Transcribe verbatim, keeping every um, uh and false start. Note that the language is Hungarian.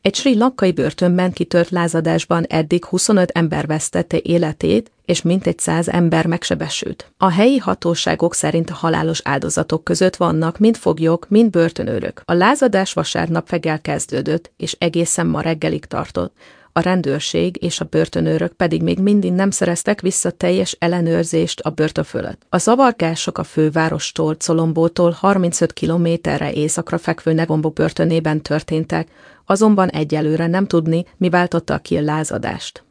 Egy srí lankai börtönben kitört lázadásban eddig huszonöt ember vesztette életét, és mintegy száz ember megsebesült. A helyi hatóságok szerint a halálos áldozatok között vannak mind foglyok, mind börtönőrök. A lázadás vasárnap reggel kezdődött, és egészen ma reggelig tartott. A rendőrség és a börtönőrök pedig még mindig nem szereztek vissza teljes ellenőrzést a börtön fölött. A zavargások a fővárostól, Colombótól harmincöt kilométerre északra fekvő Negombo börtönében történtek, azonban egyelőre nem tudni, mi váltotta ki a lázadást.